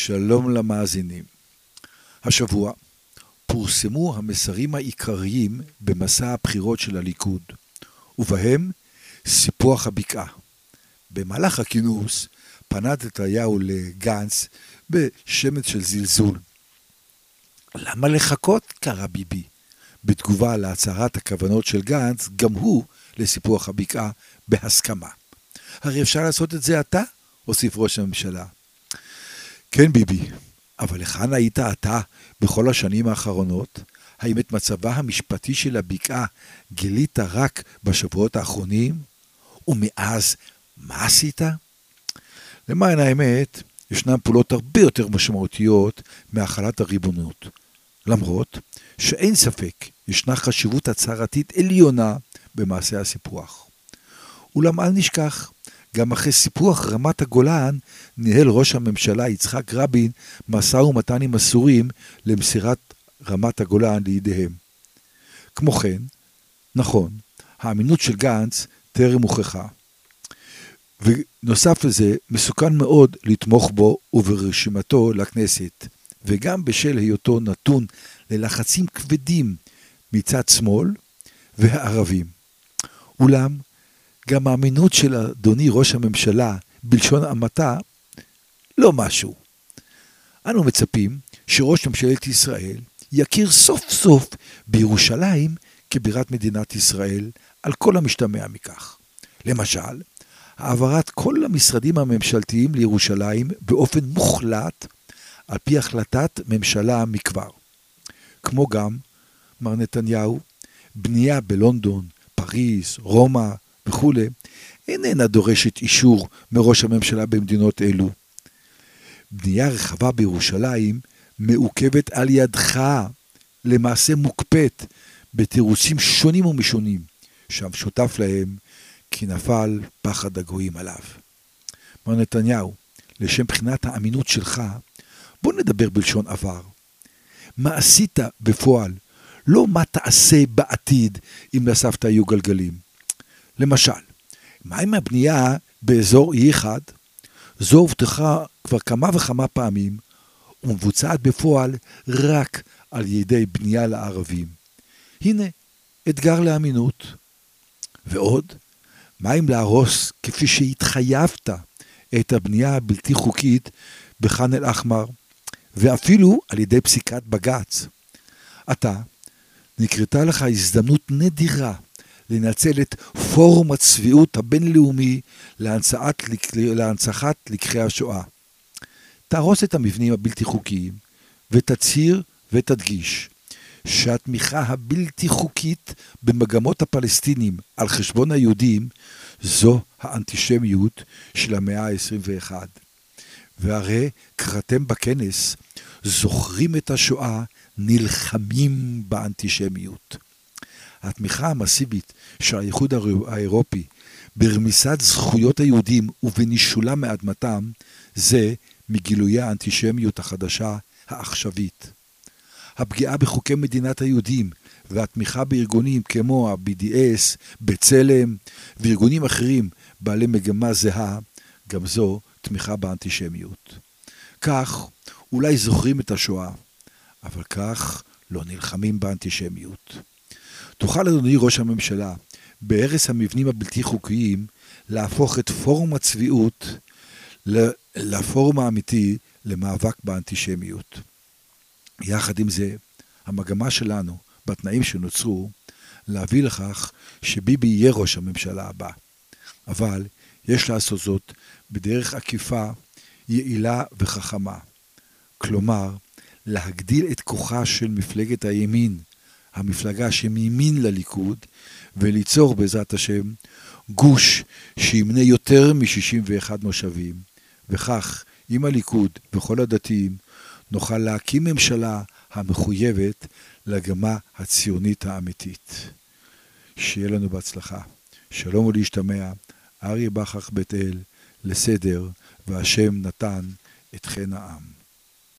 שלום למאזינים. השבוע פורסמו המסרים העיקריים במסע הבחירות של הליכוד, ובהם סיפוח הבקעה. במהלך הכינוס פנה נתניהו לגנץ בשמץ של זלזול. למה לחכות? קרא ביבי. בתגובה להצהרת הכוונות של גנץ, גם הוא לסיפוח הבקעה בהסכמה. הרי אפשר לעשות את זה אתה? הוסיף ראש הממשלה. כן ביבי, אבל לכאן היית אתה בכל השנים האחרונות? האם את מצבה המשפטי של הבקעה גילית רק בשבועות האחרונים? ומאז מה עשית? למען האמת, ישנן פעולות הרבה יותר משמעותיות מהחלת הריבונות. למרות שאין ספק, ישנה חשיבות הצהרתית עליונה במעשה הסיפוח. אולם אל נשכח, גם אחרי סיפוח רמת הגולן, ניהל ראש הממשלה יצחק רבין משא ומתן עם הסורים למסירת רמת הגולן לידיהם. כמו כן, נכון, האמינות של גנץ טרם הוכחה. ונוסף לזה, מסוכן מאוד לתמוך בו וברשימתו לכנסת, וגם בשל היותו נתון ללחצים כבדים מצד שמאל והערבים. אולם, גם האמינות של אדוני ראש הממשלה בלשון המעטה לא משהו. אנו מצפים שראש ממשלת ישראל יכיר סוף סוף בירושלים כבירת מדינת ישראל על כל המשתמע מכך. למשל, העברת כל המשרדים הממשלתיים לירושלים באופן מוחלט על פי החלטת ממשלה מכבר. כמו גם, מר נתניהו, בנייה בלונדון, פריז, רומא וכו', איננה דורשת אישור מראש הממשלה במדינות אלו. בנייה רחבה בירושלים מעוכבת על ידך, למעשה מוקפאת בתירוצים שונים ומשונים, שם שותף להם כי נפל פחד הגויים עליו. מר נתניהו, לשם בחינת האמינות שלך, בוא נדבר בלשון עבר. מה עשית בפועל? לא מה תעשה בעתיד אם לסבתא יהיו גלגלים. למשל, מה עם הבנייה באזור E1? זו הובטחה כבר כמה וכמה פעמים, ומבוצעת בפועל רק על ידי בנייה לערבים. הנה, אתגר לאמינות. ועוד, מה אם להרוס כפי שהתחייבת את הבנייה הבלתי חוקית בח'אן אל-אחמר, ואפילו על ידי פסיקת בג"ץ? אתה, נקרתה לך הזדמנות נדירה לנצל את פורום הצביעות הבינלאומי להנצחת לקחי השואה. תהרוס את המבנים הבלתי חוקיים ותצהיר ותדגיש שהתמיכה הבלתי חוקית במגמות הפלסטינים על חשבון היהודים זו האנטישמיות של המאה ה-21. והרי קראתם בכנס, זוכרים את השואה, נלחמים באנטישמיות. התמיכה המסיבית של האיחוד האירופי ברמיסת זכויות היהודים ובנישולם מאדמתם, זה מגילויי האנטישמיות החדשה העכשווית. הפגיעה בחוקי מדינת היהודים והתמיכה בארגונים כמו ה-BDS, בצלם וארגונים אחרים בעלי מגמה זהה, גם זו תמיכה באנטישמיות. כך אולי זוכרים את השואה, אבל כך לא נלחמים באנטישמיות. תוכל אדוני ראש הממשלה, בהרס המבנים הבלתי חוקיים, להפוך את פורום הצביעות לפורום האמיתי למאבק באנטישמיות. יחד עם זה, המגמה שלנו, בתנאים שנוצרו, להביא לכך שביבי יהיה ראש הממשלה הבא. אבל יש לעשות זאת בדרך עקיפה, יעילה וחכמה. כלומר, להגדיל את כוחה של מפלגת הימין, המפלגה שמימין לליכוד, וליצור בעזרת השם גוש שימנה יותר מ-61 מושבים, וכך עם הליכוד וכל הדתיים נוכל להקים ממשלה המחויבת לגמה הציונית האמיתית. שיהיה לנו בהצלחה. שלום ולהשתמע, אריה בכך בית אל, לסדר, והשם נתן את חן העם.